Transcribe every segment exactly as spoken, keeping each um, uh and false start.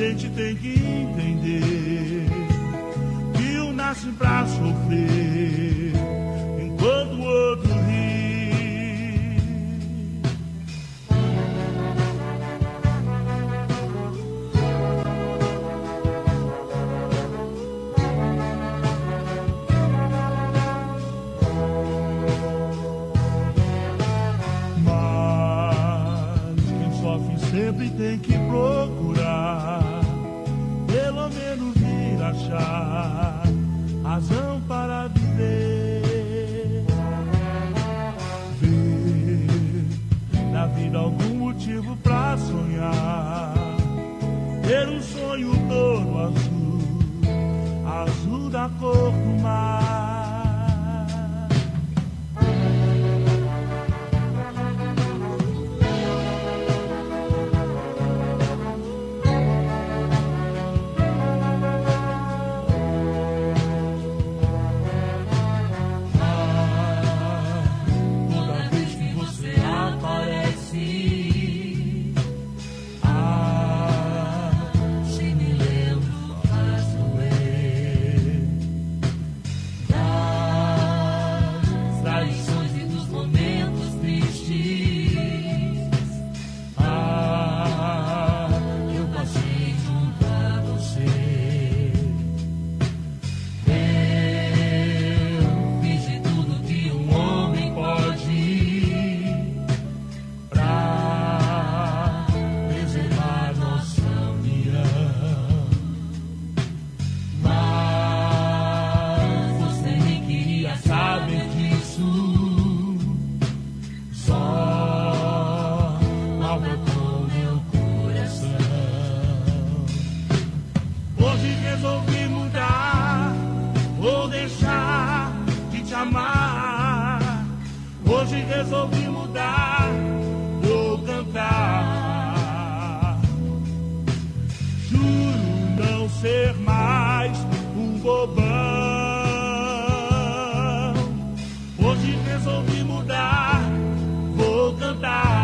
gente tem que entender que um nasce pra sofrer enquanto o outro ri. Mas quem sofre sempre tem que procurar pelo menos vir achar razão para viver. Ver na vida algum motivo pra sonhar, ter um sonho todo azul, azul da cor do mar. Hoje resolvi mudar, vou cantar. Juro não ser mais um bobão. Hoje resolvi mudar, vou cantar.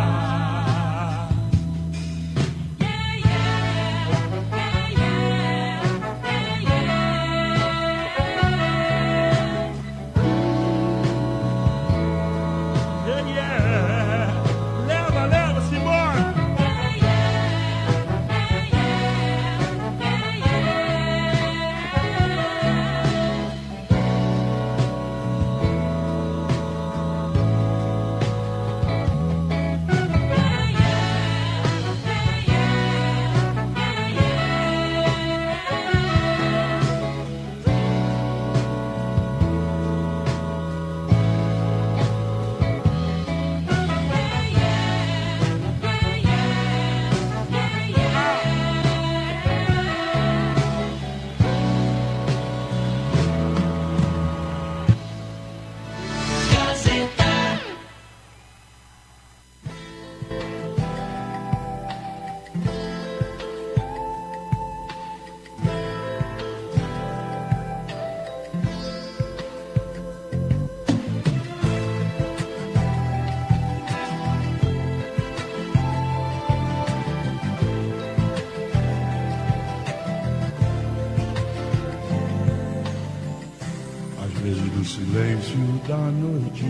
Silêncio da noite,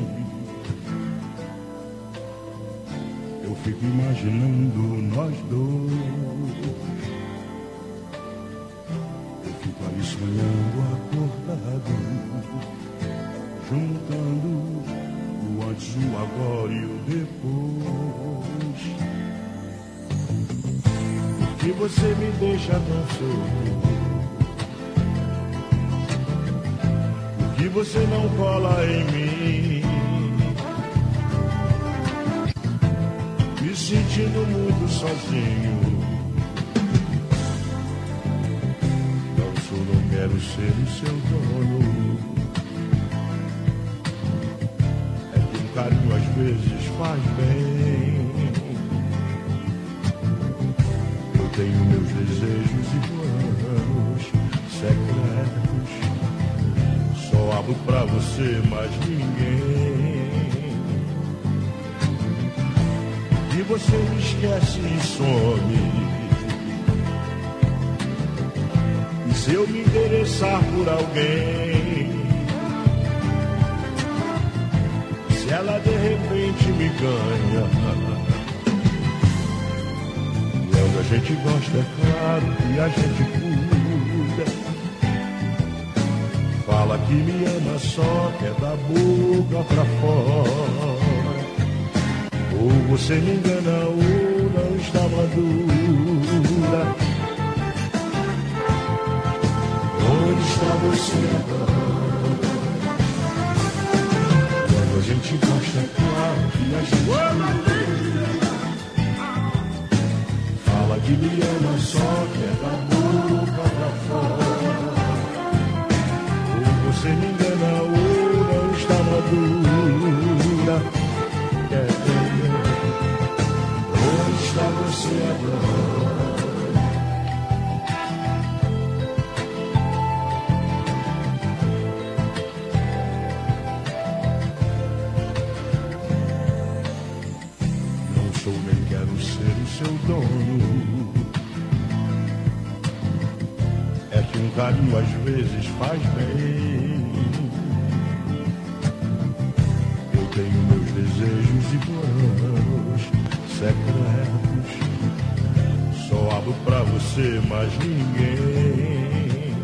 eu fico imaginando nós dois. Eu fico ali sonhando acordado, juntando o antes, o agora e o depois. Porque você me deixa tão solto, que você não cola em mim, me sentindo muito sozinho. Não sou, não quero ser o seu dono. É que um carinho às vezes faz bem. Eu tenho meus desejos e planos secretos, só abro pra você, mais ninguém. E você me esquece e some, se eu me interessar por alguém, se ela de repente me ganha, quando a gente gosta é claro que a gente cuida, fala que me ama só que é da boca pra fora, ou você me engana ou não está madura. Onde está você agora? Quando a gente gosta é claro que a gente fala que me ama só que é da boca pra fora, ou você me engana ou não está madura. É, é, é. Onde está você agora? Seu dono é que um carinho às vezes faz bem. Eu tenho meus desejos e planos secretos, só abro pra você, mas ninguém.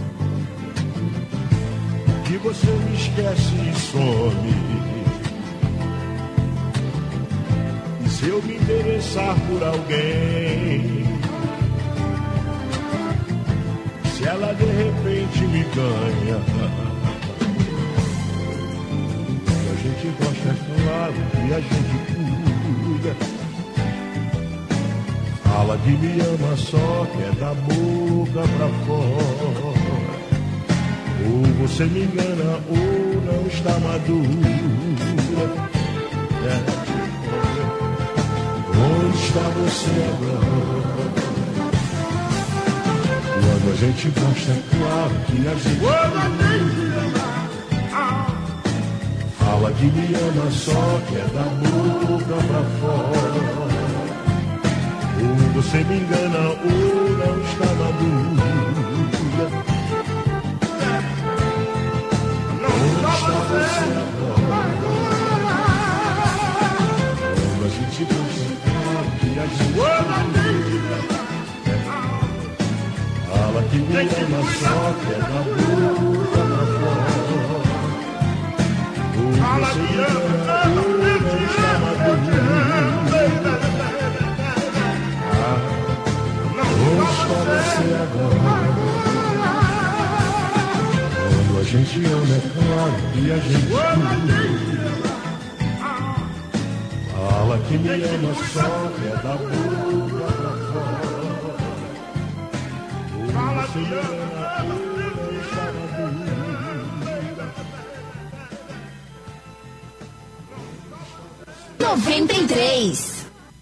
Que você me esquece e some. Se eu me interessar por alguém, se ela de repente me ganha, a gente gosta, é claro que a gente cuida, fala que me ama só que é da boca pra fora, ou você me engana ou não está madura. É. Onde está você agora? Quando a gente gosta é claro que a gente fala que me ama só que é da boca pra fora, ou você me engana ou não está madura. Onde está você agora? Quando a gente gosta que a gente fala que me ama só que é da boca pra fora, ou você me engana ou não está madura. Onde está você agora? Quando a gente ama é claro que a gente cuida, fala que me ama só que é da boca pra fora, ou você me ama ou não está madura. noventa e três.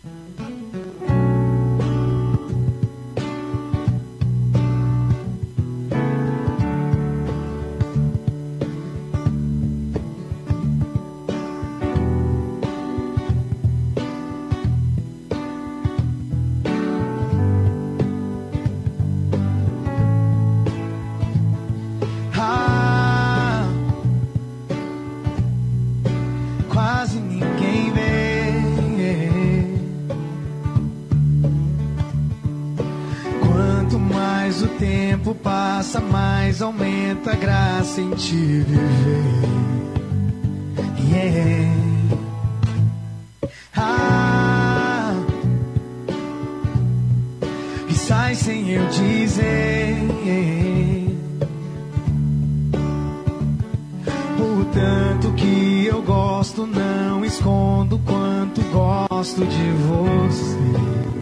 Mais aumenta a graça em te viver. Yeah. Ah, e sai sem eu dizer o tanto que eu gosto, não escondo quanto gosto de você.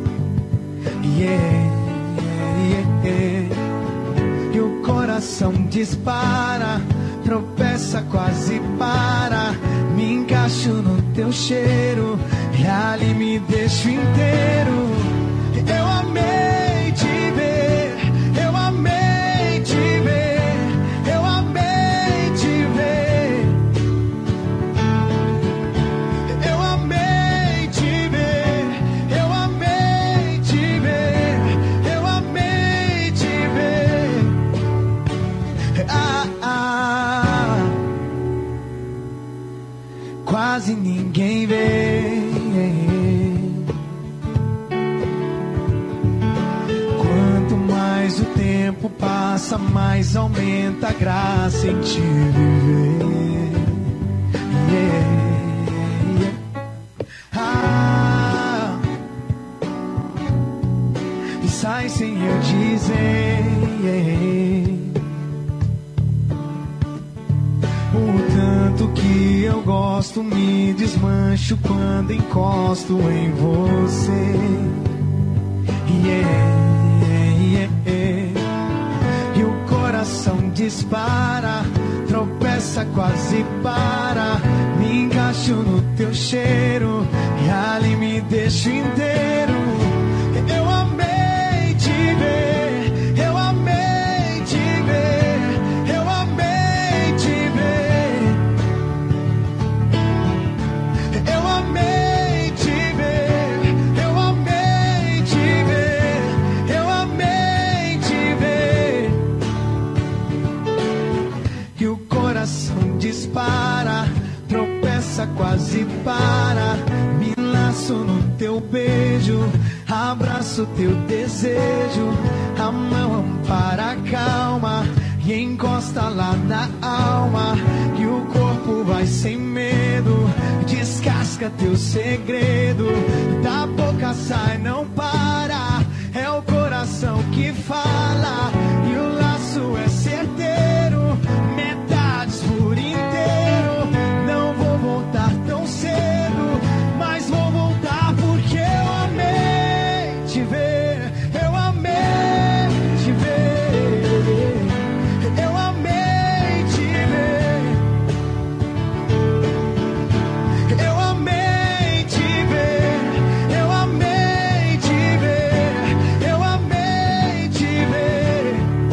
Yeah, yeah, yeah. O coração dispara, tropeça, quase para. Me encaixo no teu cheiro e ali me deixo inteiro. Eu amei te ver, eu amei te ver, eu amei te ver. Eu amei te ver, eu amei te ver, eu amei te ver. quase ninguém vê. Quanto mais o tempo passa, mais aumenta a graça em te viver. Yeah, yeah. Ah, e sai sem eu dizer. Yeah. O tanto que eu gosto, me desmancho quando encosto em você. Yeah, yeah, yeah. E o coração dispara, tropeça, quase para. Me encaixo no teu cheiro e ali me deixo inteiro. Eu amei te ver, eu amei te ver, eu amei te ver. Eu amei te ver, eu amei te ver, eu amei te ver. E o coração dispara, tropeça, quase para. Me laço no teu beijo, abraço teu desejo. A mão ampara, calma e encosta lá na alma. E o corpo vai sem medo, descasca teu segredo. Da boca sai, não para. É o coração que fala e o laço é certeiro. Metades por inteiro. Não vou voltar tão cedo, mas vou voltar porque eu amei te ver. Eu amei te ver. Eu amei te ver. Eu amei te ver. Eu amei te ver. Eu amei te ver.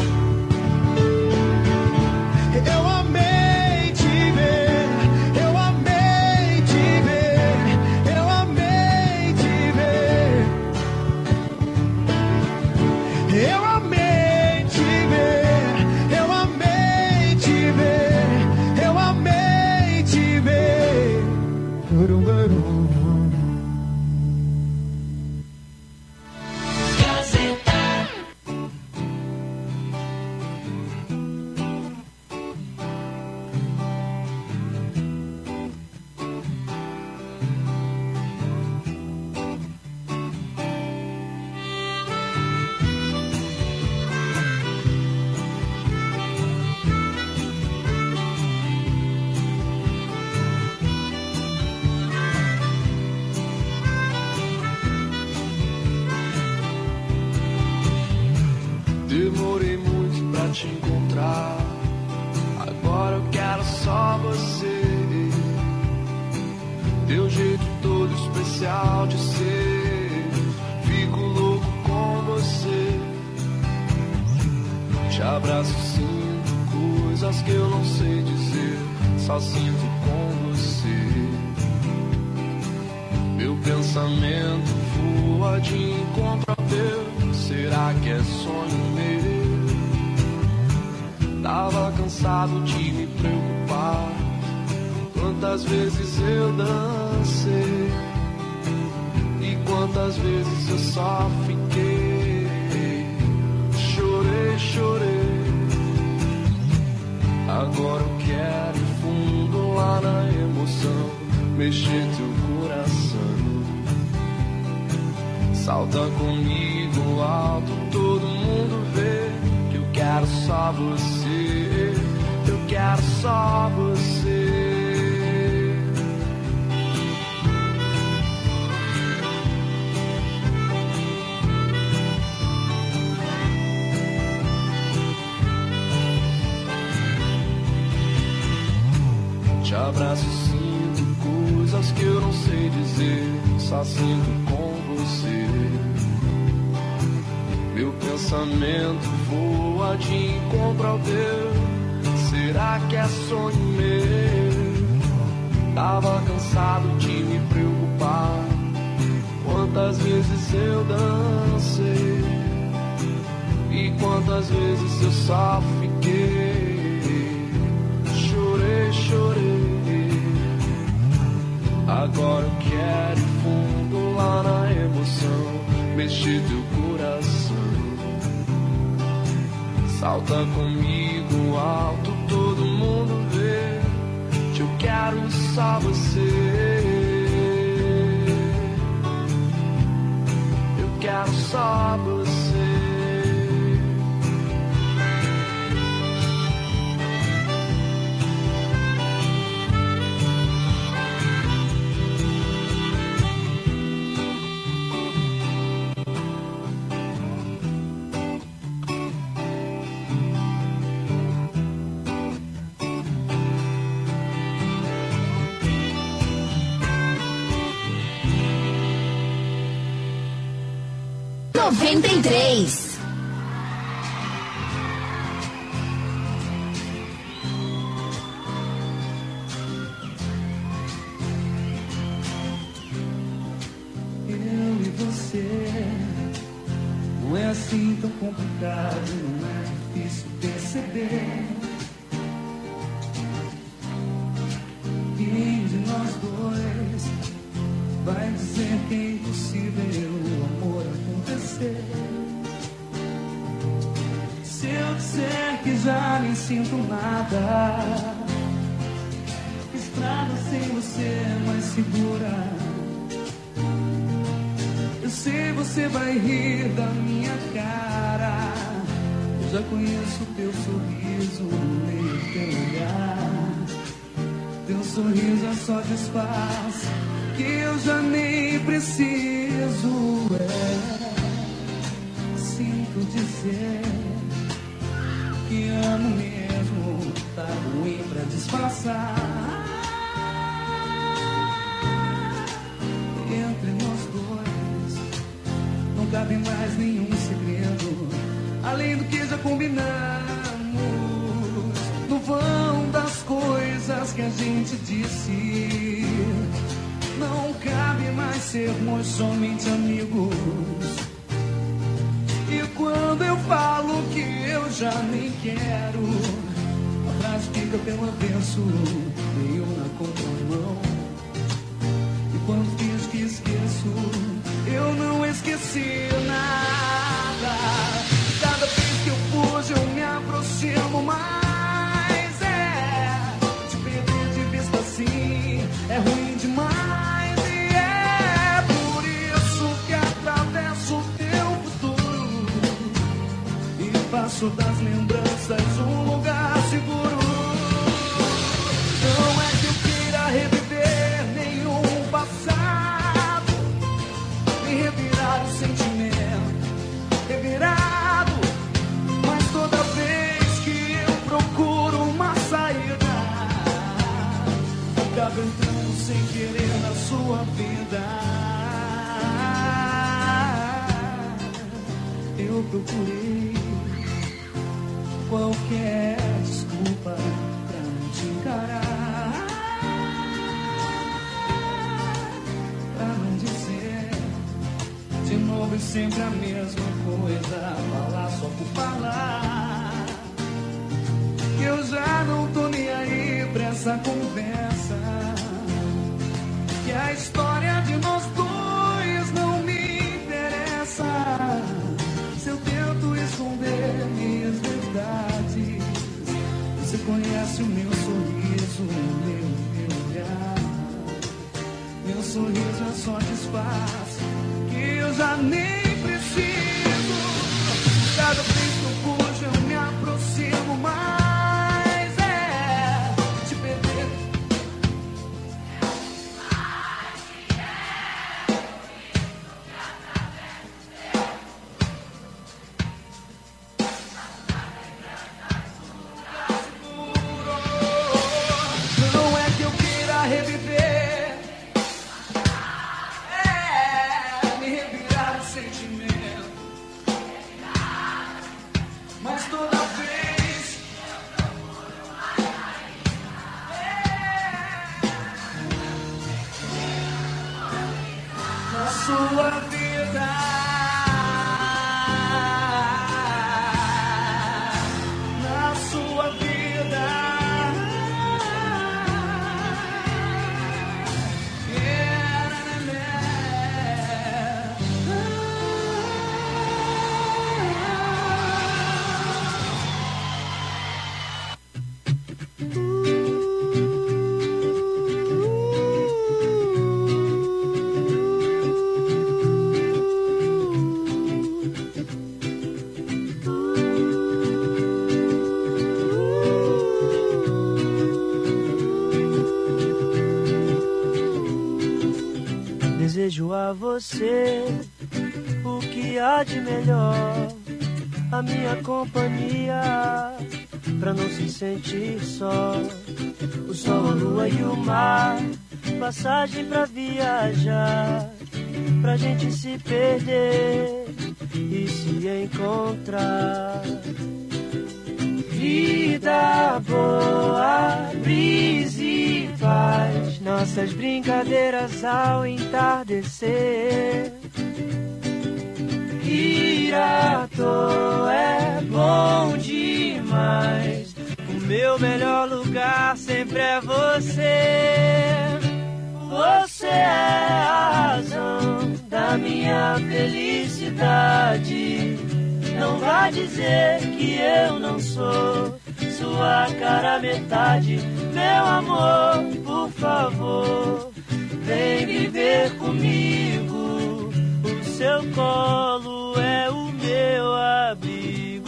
Eu amei te ver. Eu amei te ver. Eu amei te ver. Eu amei te ver. Eu amei te ver. Eu amei te ver. Gurum, gurum. Demorei muito pra te encontrar, agora eu quero só você. Teu jeito todo especial de ser, fico louco com você. Te abraço, sinto coisas que eu não sei dizer, só sinto com você. Meu pensamento voa de encontro ao teu, será que é sonho meu? Tava cansado de me preocupar, quantas vezes eu dancei e quantas vezes eu só fiquei. Chorei, chorei, agora eu quero ir fundo lá na emoção, mexer teu coração. Salta comigo alto, todo mundo vê que eu quero só você, eu quero só você. Te abraço, sinto coisas que eu não sei dizer, só sinto com você. Meu pensamento voa de encontro ao teu, será que é sonho meu? Tava cansado de me preocupar, quantas vezes eu dancei e quantas vezes eu só fiquei. Chorei, chorei, Agora eu quero ir fundo lá na emoção, mexer teu coração. Salta comigo alto, todo mundo vê. Eu quero só você. Eu quero só você. noventa e três. Eu e você não é assim tão complicado, não é difícil perceber. Quem de nós dois vai dizer que é impossível o amor acontecer? Se eu disser que já nem sinto nada, estrada sem você é mais segura. Eu sei você vai rir da minha cara. Eu já conheço teu sorriso, leio teu olhar. Teu sorriso é só disfarce que eu já nem preciso. É, sinto dizer que amo mesmo, tá ruim pra disfarçar. Entre nós dois não cabe mais nenhum segredo, além do que já combinamos. No vão das coisas que a gente disse, não cabe mais sermos somente amigos. E quando eu falo que eu já nem quero, a frase fica pelo avesso, meio na contramão. E quando finjo que esqueço, eu não esqueci nada. Cada vez que eu fujo, eu me aproximo mais. É, te perder de vista assim é ruim demais. E é por isso que atravesso o teu futuro e faço das lembranças um lugar seguro. Não é que eu queira reviver nenhum passado, nem revirar o sentimento revirado, mas toda vez que eu procuro uma saída, acabo entrando sem querer na sua vida. Eu procurei qualquer desculpa pra não te encarar, pra não dizer de novo e sempre a mesma coisa, falar só por falar. Eu já não tô nem aí pra essa conversa, que a história de nós dois não me interessa. Se eu tento esconder minhas verdades, você conhece o meu sorriso, o meu, meu olhar. Meu sorriso é só disfarce que eu já nem preciso. Cada vez que eu fujo, eu me aproximo mais. É, te perder. Não é que eu queira reviver, é, me revirar o sentimento, você o que há de melhor, a minha companhia, pra não se sentir só. O sol, a lua e o mar, passagem pra viajar, pra gente se perder e se encontrar. Vida boa, brisa e paz, nossas brincadeiras ao entardecer. Ir à toa é bom demais, o meu melhor lugar sempre é você. Você é a razão da minha felicidade. Não vá dizer que eu não sou sua cara metade. Meu amor, por favor, vem viver comigo. O seu colo é o meu abrigo.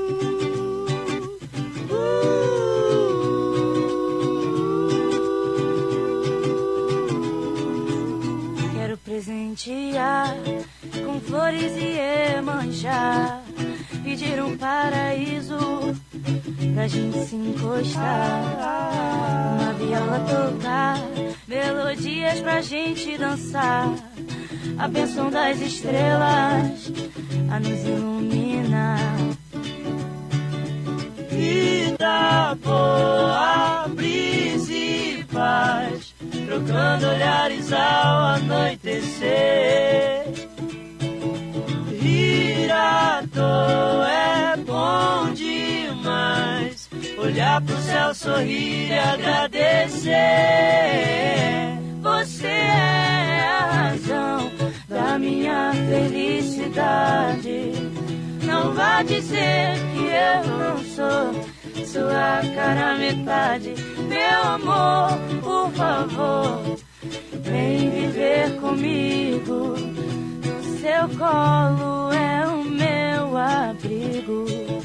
Quero presentear com flores e Iemanjá, pedir um paraíso pra gente se encostar, uma viola tocar, melodias pra gente dançar, a bênção das estrelas a nos iluminar. Vida boa, brisa e paz, trocando olhares ao anoitecer. Ir à toa é bom demais, olhar pro céu, sorrir e agradecer. Você é a razão da minha felicidade. Não vá dizer que eu não sou sua cara metade. Meu amor, por favor, vem viver comigo. No seu colo é o meu abrigo,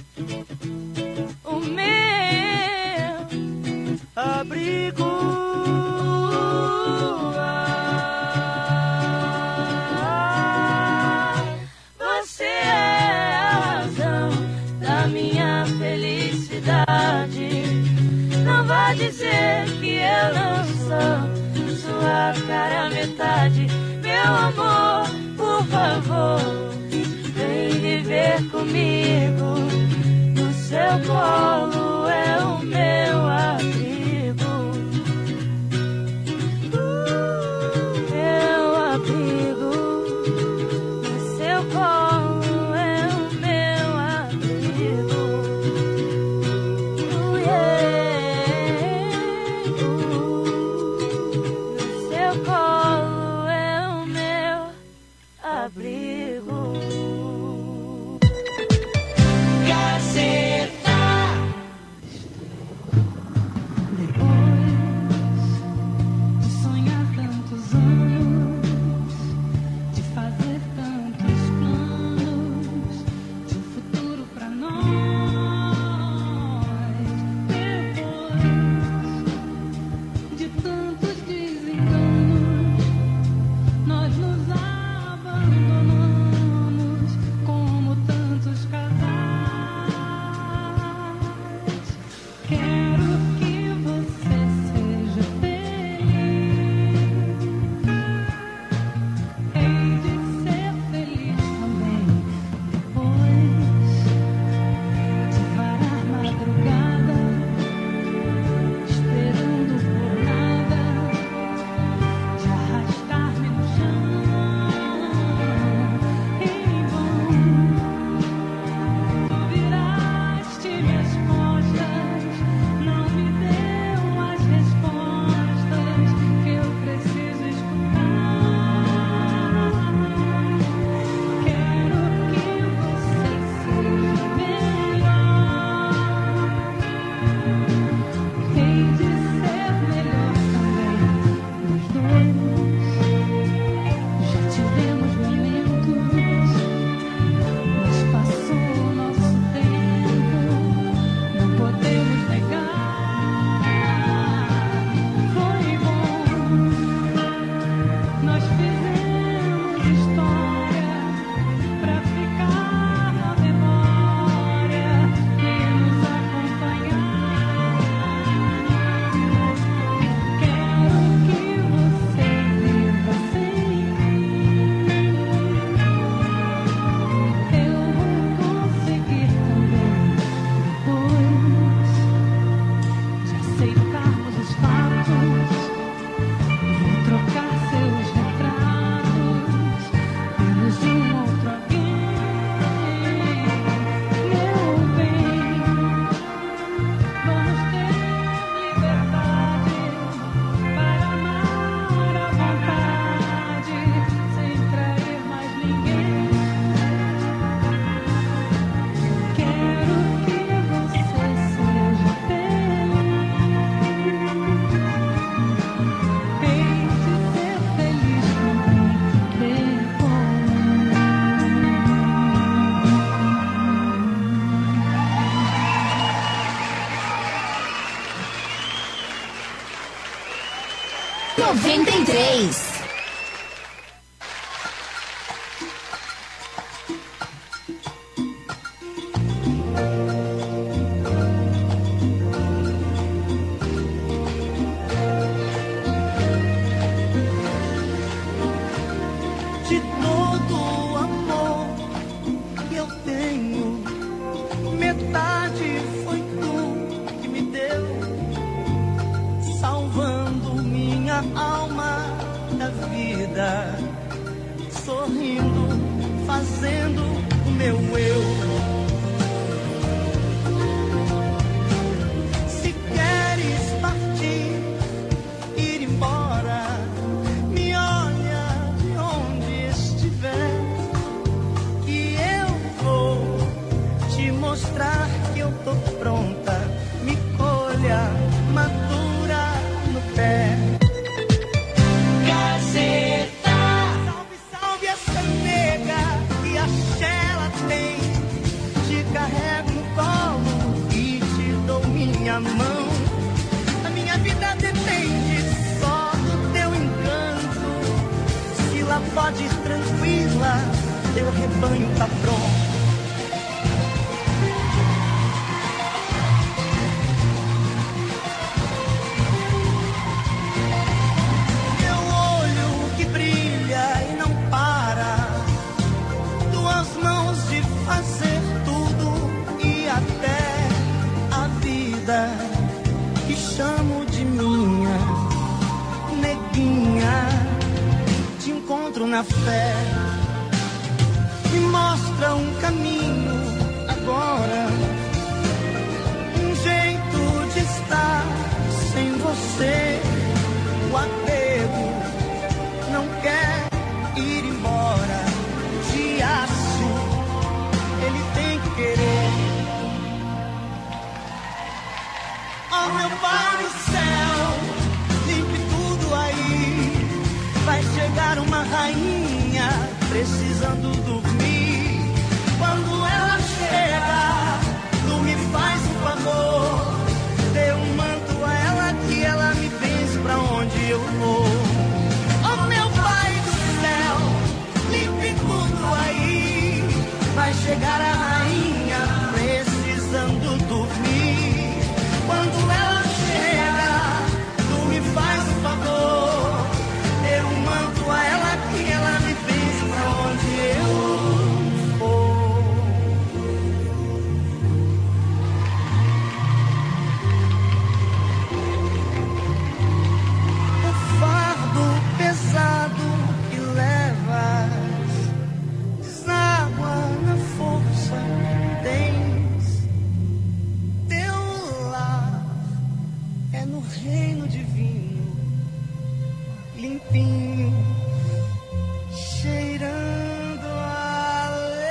o meu abrigo. Ah, você é a razão da minha felicidade. Não vá dizer que eu não sou sua cara metade. Meu amor, por favor, vem viver comigo. No seu colo é o meu abrigo, meu abrigo. No seu colo é o meu abrigo. Uh, yeah. Uh, no seu colo é o meu abrigo. God. noventa e três. De todo o amor que eu tenho, metade foi tu que me deu, salvando minha alma da vida, sorrindo, fazendo o meu eu. Se queres partir, ir embora, me olha de onde estiver, que eu vou te mostrar que eu tô pronta. Me colha madura no pé. Gazeta. Salve, salve essa nega que axé ela tem. Te carrego no colo e te dou minha mão. A minha vida depende só do teu encanto. Se lá pode ir tranquila, teu rebanho tá pronto. Fazer tudo e até a vida que chamo de minha, neguinha, te encontro na fé, me mostra um caminho agora, um jeito de estar sem você. O apego não quer ir embora, de aço ele tem que querer. Oh meu Pai do céu, limpe tudo aí. Vai chegar uma rainha precisando dormir. Quando ela chega, tu me faz um favor, dê um manto a ela que ela me benze pra onde eu vou. Oh meu Pai do céu, limpe tudo aí. Vai chegar a rainha precisando dormir. Quando ela chega, tu me faz um favor, dê um manto a ela que ela me benze pra onde eu for. O fardo pesado que levas deságua na força que tens. Teu lar é no reino divino, limpinho, cheirando alecrim.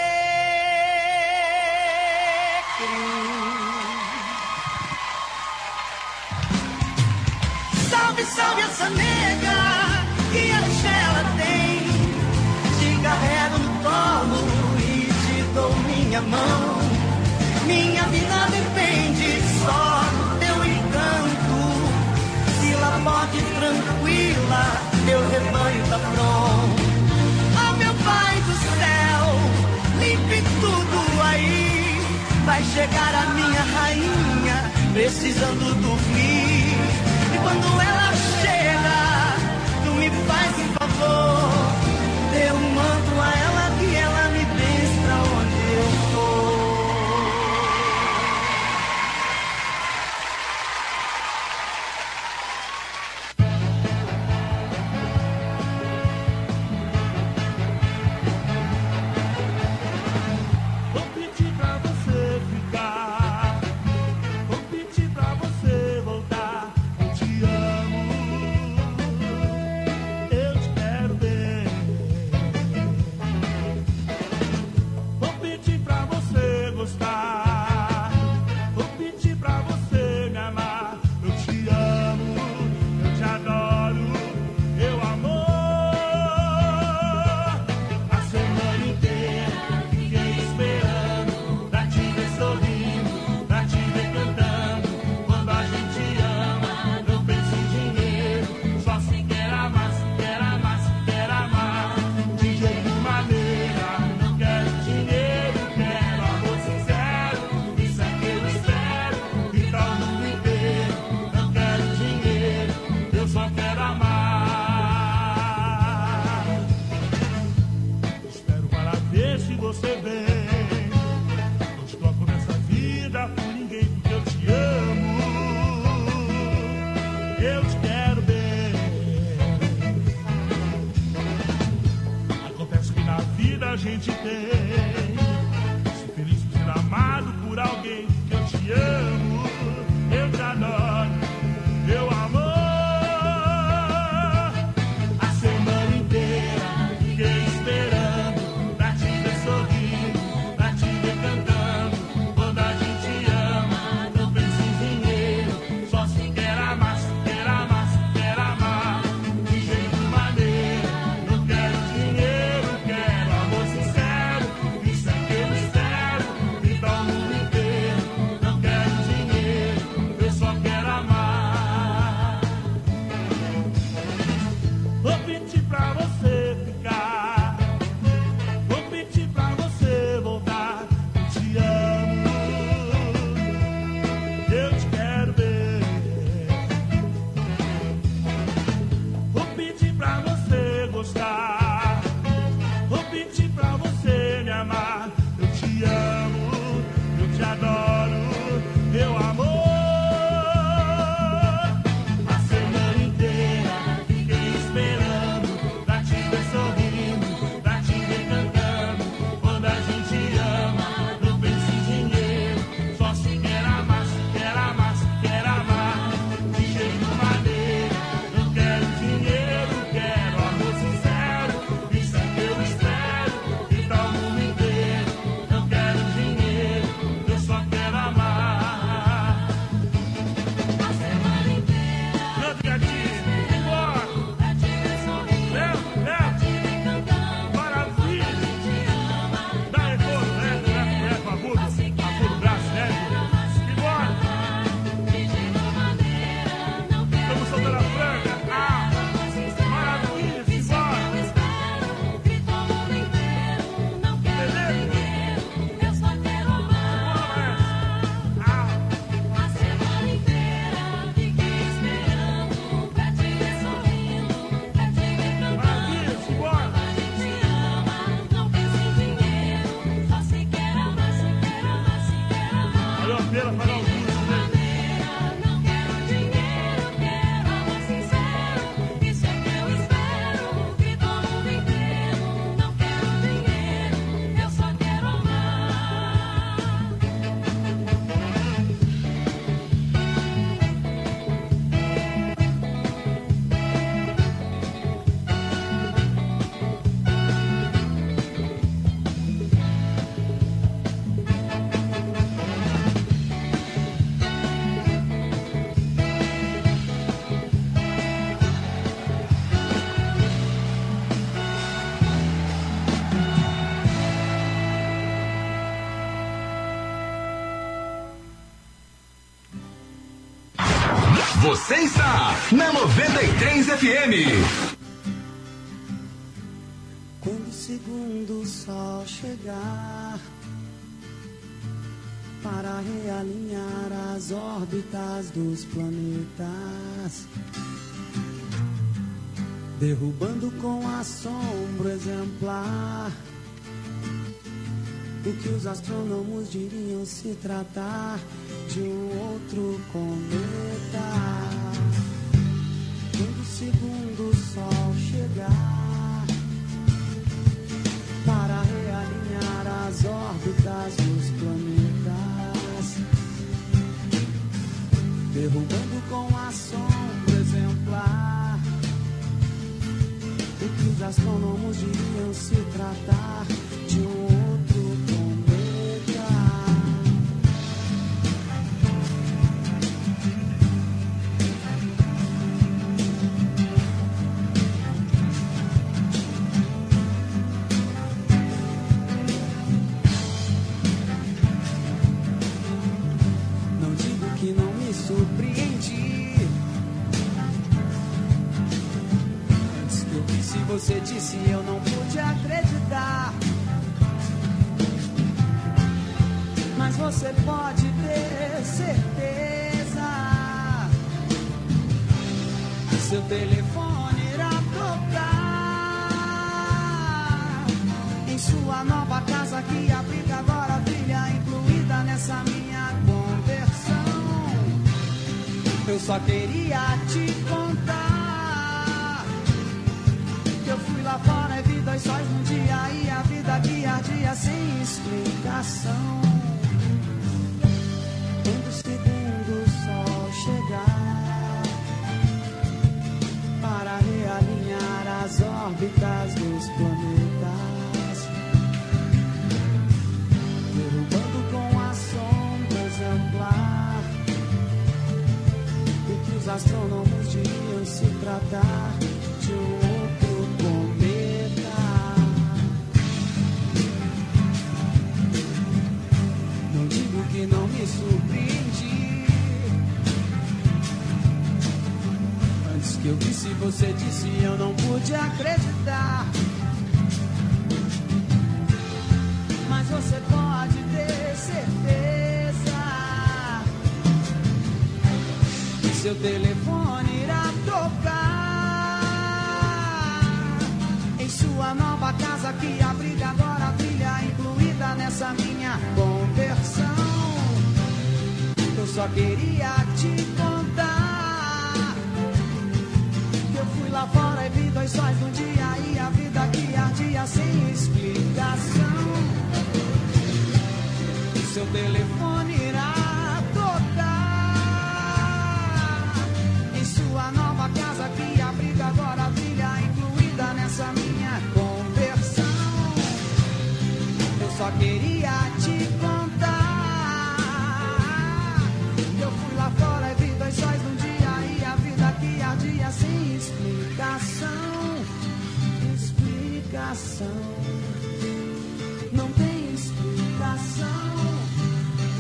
Salve, salve essa nega que a ela tem. Te carrego no colo e te dou minha mão. Minha vida depende só do teu encanto. Se lá pode tranquila, teu rebanho tá pronto. Oh meu Pai do céu, limpe tudo aí. Vai chegar a minha rainha precisando dormir. E quando ela chega, tu me faz um favor, dê um manto a ela que ela me benze pra onde eu for. Vou pedir pra você ficar, vou pedir pra você voltar. Eu te amo, eu te quero ver. feira pagar o custo. Você está na noventa e três F M. Quando o segundo sol chegar para realinhar as órbitas dos planetas, derrubando com assombro exemplar do que os astrônomos diriam se tratar de um outro cometa. Quando o segundo sol chegar para realinhar as órbitas dos planetas, derrubando com assombro exemplar do que os astrônomos diriam se tratar de um outro cometa. Não digo que não me surpreendi. Antes que eu vi, se você disse, eu não pude acreditar. Mas você pode ter certeza que seu telefone irá tocar em sua nova casa que abriga agora a filha incluída nessa minha conversão. Eu só queria te contar que eu fui lá fora e vi dois sóis num dia e a vida que ardia sem explicação. Quando o segundo sol chegar para realinhar as órbitas dos planetas, derrubando com assombro exemplar do que os astrônomos diriam se tratar de um outro cometa. Não digo que não me surpreendi. Antes que eu visse, você disse, eu não pude acreditar. Mas você pode ter certeza que seu telefone irá tocar em sua nova casa que abriga agora a filha incluída nessa minha conversão. Eu só queria te contar que eu fui lá fora e vi dois sóis num dia e a vida que ardia sem explicação. O seu telefone irá tocar em sua nova casa que abriga agora a filha incluída nessa minha conversão. Eu só queria te contar que eu fui lá fora e vi dois sóis num dia e a vida que ardia sem explicação. Explicação. Não tem explicação.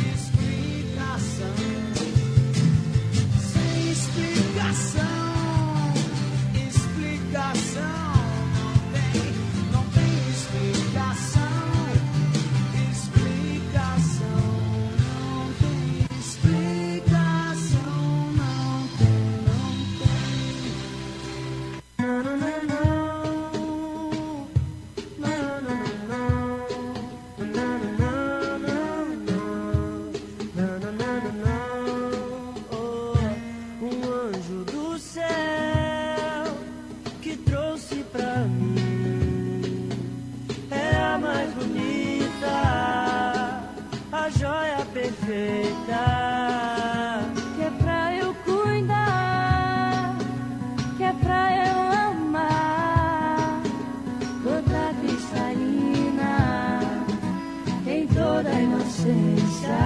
mulher perfeita, que é pra eu cuidar, que é pra eu amar, toda cristalina, tem toda a inocência.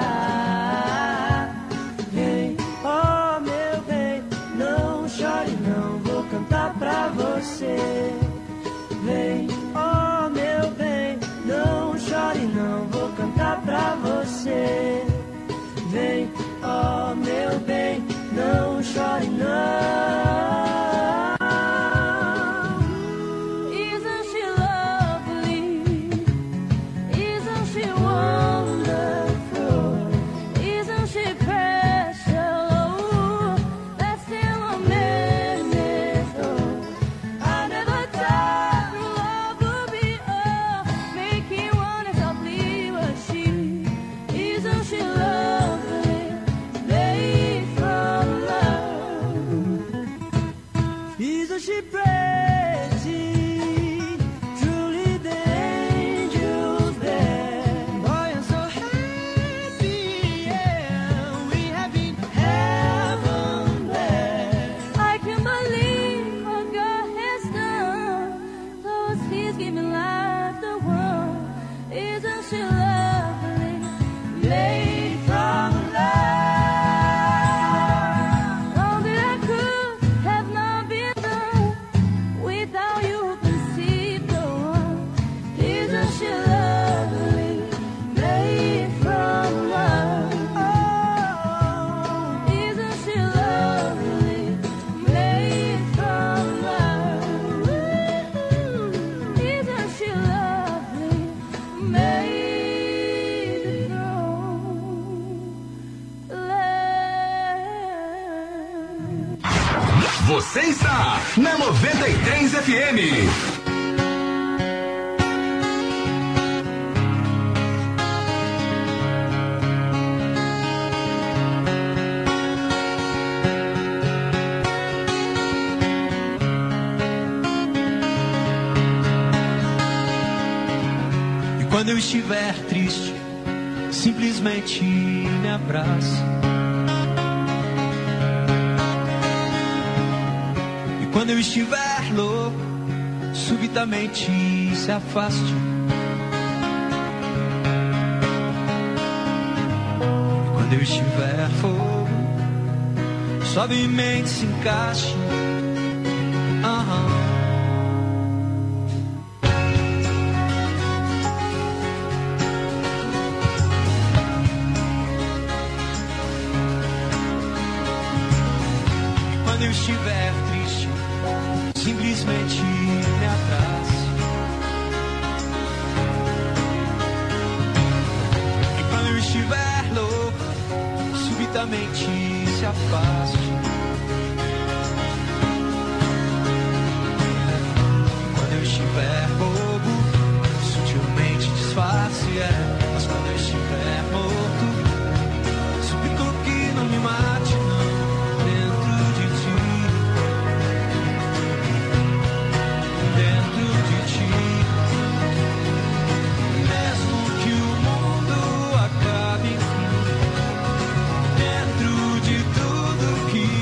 Vem, oh meu bem, não chore não, vou cantar pra você. Vem, oh meu bem, não chore não, vou cantar pra você. Vem, oh meu bem, não chore não. Isn't she lovely? Isn't she wonderful? Isn't she precious? Oh, that's still a minute. Oh, I never thought love would be all making one as lovely was she. Isn't she lovely? Made from love. Isn't she pretty? Truly the angels there. Boy, I'm so happy, yeah. We have been heaven there. I can't believe what God has done. Those kids give me life, the world. Isn't she lovely? Made from love. All that I could have not been done without you conceived the one. Isn't she lovely? Made from love. Oh, isn't she lovely? Made from love. Isn't she lovely? Made from love. Você está na noventa e três F M. E quando eu estiver triste, simplesmente me abrace. E quando eu estiver louco, subitamente se afaste. E quando eu estiver fogo, suavemente se encaixe. Aham. Quando eu estiver triste, simplesmente me abrace. E quando eu estiver louco, subitamente se afaste. E quando eu estiver bobo, sutilmente disfarce, é. Mas quando eu estiver morto, suplico que não me mate, não. Dentro de ti, dentro de ti, mesmo que o mundo acabe, dentro de tudo que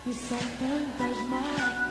E são tantas mais.